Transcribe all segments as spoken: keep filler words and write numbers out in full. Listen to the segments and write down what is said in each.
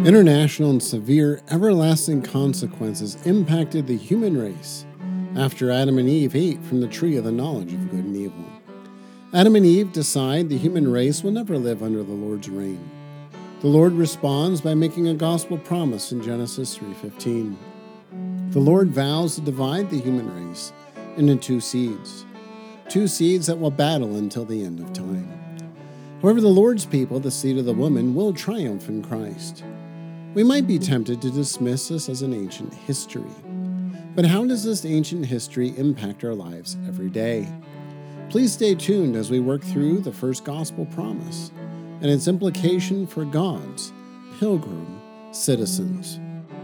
International and severe everlasting consequences impacted the human race after Adam and Eve ate from the tree of the knowledge of good and evil. Adam and Eve decide the human race will never live under the Lord's reign. The Lord responds by making a gospel promise in Genesis three fifteen. The Lord vows to divide the human race into two seeds, two seeds that will battle until the end of time. However, the Lord's people, the seed of the woman, will triumph in Christ. We might be tempted to dismiss this as an ancient history. But how does this ancient history impact our lives every day? Please stay tuned as we work through the first gospel promise and its implication for God's pilgrim citizens.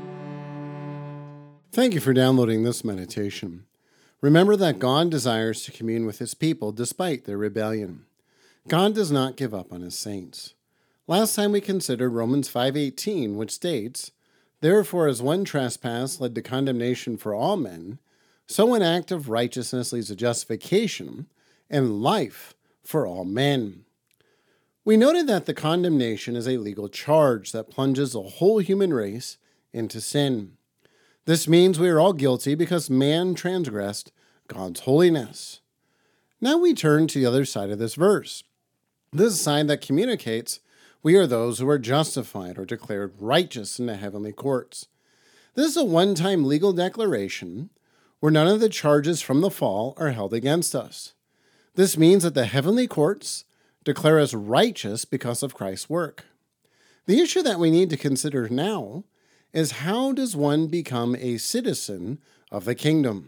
Thank you for downloading this meditation. Remember that God desires to commune with His people despite their rebellion. God does not give up on His saints. Last time we considered Romans five eighteen, which states, "Therefore, as one trespass led to condemnation for all men, so an act of righteousness leads to justification and life for all men." We noted that the condemnation is a legal charge that plunges the whole human race into sin. This means we are all guilty because man transgressed God's holiness. Now we turn to the other side of this verse. This is a side that communicates we are those who are justified or declared righteous in the heavenly courts. This is a one-time legal declaration where none of the charges from the fall are held against us. This means that the heavenly courts declare us righteous because of Christ's work. The issue that we need to consider now is how does one become a citizen of the kingdom?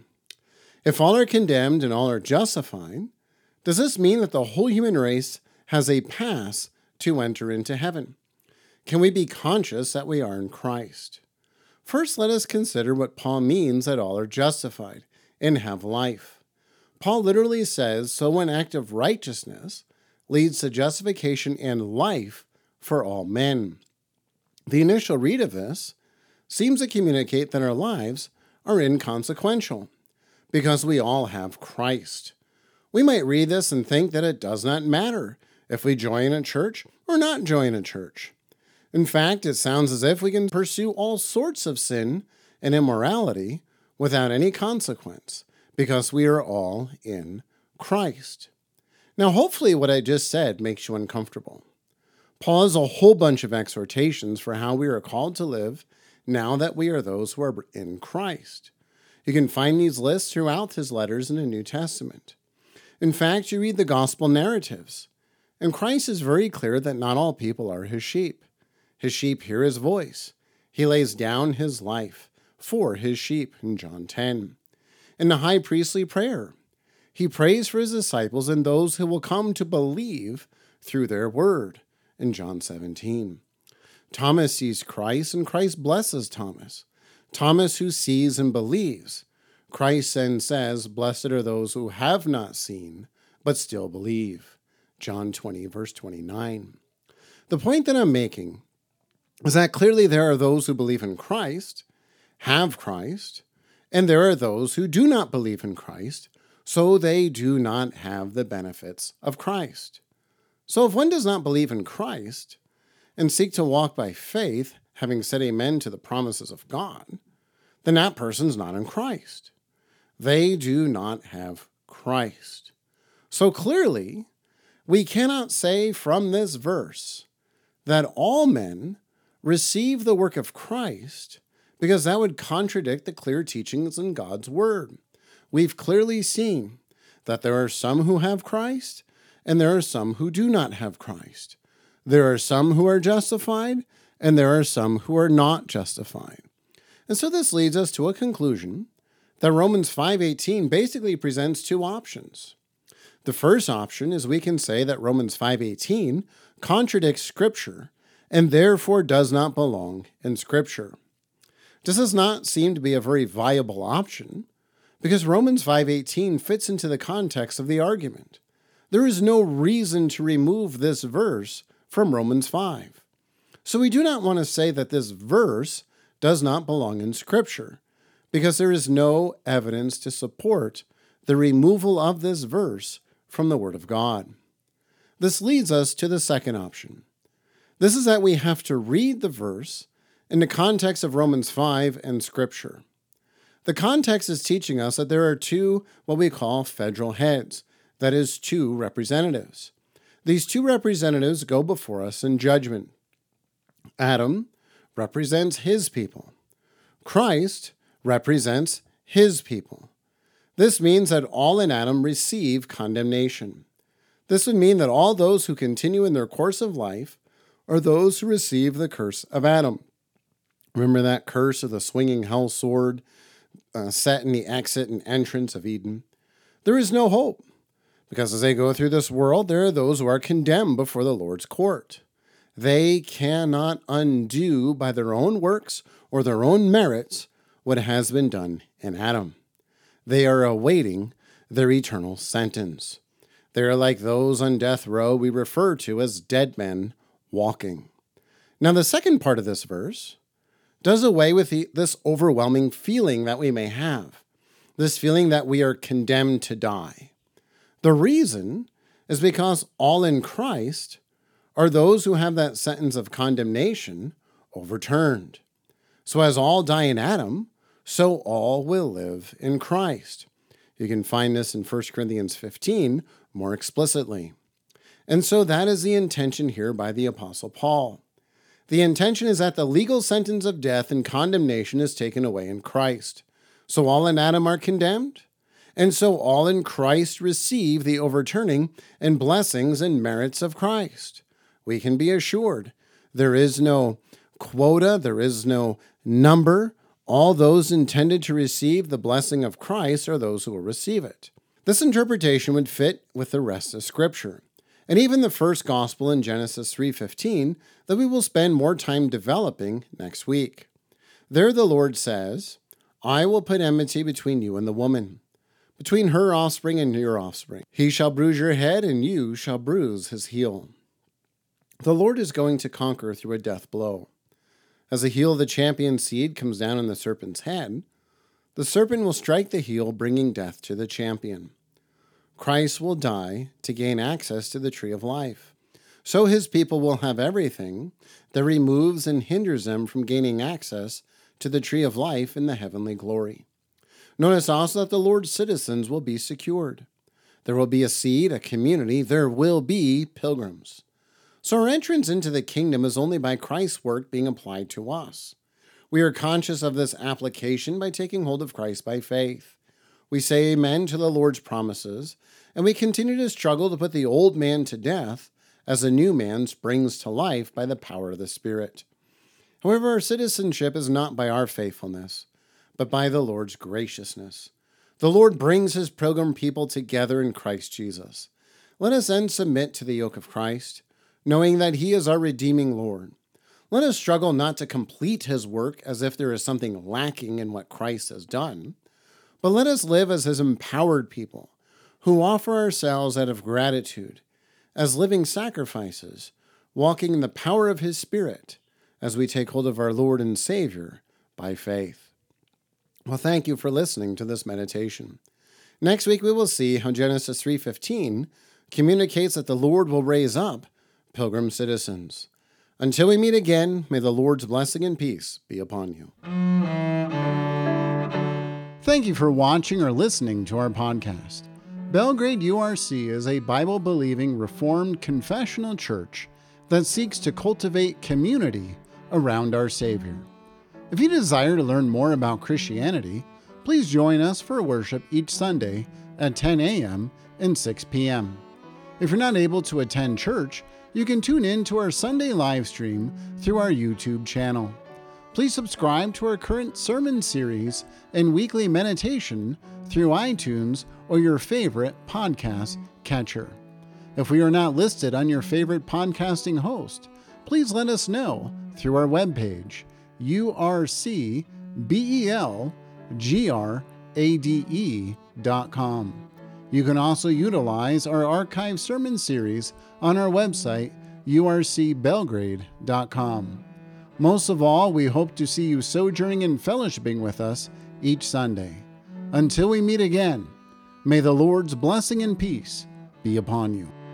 If all are condemned and all are justified, does this mean that the whole human race has a pass to enter into heaven? Can we be conscious that we are in Christ? First, let us consider what Paul means that all are justified and have life. Paul literally says, so an act of righteousness leads to justification and life for all men. The initial read of this seems to communicate that our lives are inconsequential because we all have Christ. We might read this and think that it does not matter if we join a church or not join a church. In fact, it sounds as if we can pursue all sorts of sin and immorality without any consequence because we are all in Christ. Now, hopefully what I just said makes you uncomfortable. Paul has a whole bunch of exhortations for how we are called to live now that we are those who are in Christ. You can find these lists throughout his letters in the New Testament. In fact, you read the gospel narratives, and Christ is very clear that not all people are his sheep. His sheep hear his voice. He lays down his life for his sheep in John ten. In the high priestly prayer, he prays for his disciples and those who will come to believe through their word in John seventeen. Thomas sees Christ, and Christ blesses Thomas. Thomas who sees and believes. Christ then says, "Blessed are those who have not seen, but still believe." John twenty, verse twenty-nine. The point that I'm making is that clearly there are those who believe in Christ, have Christ, and there are those who do not believe in Christ, so they do not have the benefits of Christ. So if one does not believe in Christ and seek to walk by faith, having said amen to the promises of God, then that person's not in Christ. They do not have Christ. So clearly, we cannot say from this verse that all men receive the work of Christ because that would contradict the clear teachings in God's word. We've clearly seen that there are some who have Christ and there are some who do not have Christ. There are some who are justified and there are some who are not justified. And so this leads us to a conclusion that Romans five eighteen basically presents two options. The first option is we can say that Romans five eighteen contradicts Scripture and therefore does not belong in Scripture. This does not seem to be a very viable option because Romans five eighteen fits into the context of the argument. There is no reason to remove this verse from Romans five. So we do not want to say that this verse does not belong in Scripture because there is no evidence to support the removal of this verse from the Word of God. This leads us to the second option. This is that we have to read the verse in the context of Romans five and Scripture. The context is teaching us that there are two, what we call federal heads, that is, two representatives. These two representatives go before us in judgment. Adam represents his people. Christ represents his people. This means that all in Adam receive condemnation. This would mean that all those who continue in their course of life are those who receive the curse of Adam. Remember that curse of the swinging hell sword uh, set in the exit and entrance of Eden? There is no hope, because as they go through this world, there are those who are condemned before the Lord's court. They cannot undo by their own works or their own merits what has been done in Adam. They are awaiting their eternal sentence. They are like those on death row we refer to as dead men walking. Now, the second part of this verse does away with the, this overwhelming feeling that we may have, this feeling that we are condemned to die. The reason is because all in Christ are those who have that sentence of condemnation overturned. So as all die in Adam, so all will live in Christ. You can find this in First Corinthians fifteen more explicitly. And so that is the intention here by the Apostle Paul. The intention is that the legal sentence of death and condemnation is taken away in Christ. So all in Adam are condemned, and so all in Christ receive the overturning and blessings and merits of Christ. We can be assured there is no quota, there is no number. All those intended to receive the blessing of Christ are those who will receive it. This interpretation would fit with the rest of Scripture, and even the first gospel in Genesis three fifteen that we will spend more time developing next week. There the Lord says, I will put enmity between you and the woman, between her offspring and your offspring. He shall bruise your head, and you shall bruise his heel. The Lord is going to conquer through a death blow. As the heel of the champion seed comes down on the serpent's head, the serpent will strike the heel, bringing death to the champion. Christ will die to gain access to the tree of life. So his people will have everything that removes and hinders them from gaining access to the tree of life in the heavenly glory. Notice also that the Lord's citizens will be secured. There will be a seed, a community. There will be pilgrims. So our entrance into the kingdom is only by Christ's work being applied to us. We are conscious of this application by taking hold of Christ by faith. We say amen to the Lord's promises, and we continue to struggle to put the old man to death as the new man springs to life by the power of the Spirit. However, our citizenship is not by our faithfulness, but by the Lord's graciousness. The Lord brings his pilgrim people together in Christ Jesus. Let us then submit to the yoke of Christ, knowing that he is our redeeming Lord. Let us struggle not to complete his work as if there is something lacking in what Christ has done, but let us live as his empowered people who offer ourselves out of gratitude as living sacrifices, walking in the power of his Spirit as we take hold of our Lord and Savior by faith. Well, thank you for listening to this meditation. Next week we will see how Genesis three fifteen communicates that the Lord will raise up pilgrim citizens. Until we meet again, may the Lord's blessing and peace be upon you. Thank you for watching or listening to our podcast. Belgrade U R C is a Bible-believing Reformed confessional church that seeks to cultivate community around our Savior. If you desire to learn more about Christianity, please join us for worship each Sunday at ten a.m. and six p.m. If you're not able to attend church, you can tune in to our Sunday live stream through our YouTube channel. Please subscribe to our current sermon series and weekly meditation through iTunes or your favorite podcast catcher. If we are not listed on your favorite podcasting host, please let us know through our webpage, U R C belgrade dot com. You can also utilize our archived sermon series on our website, U R C belgrade dot com. Most of all, we hope to see you sojourning and fellowshipping with us each Sunday. Until we meet again, may the Lord's blessing and peace be upon you.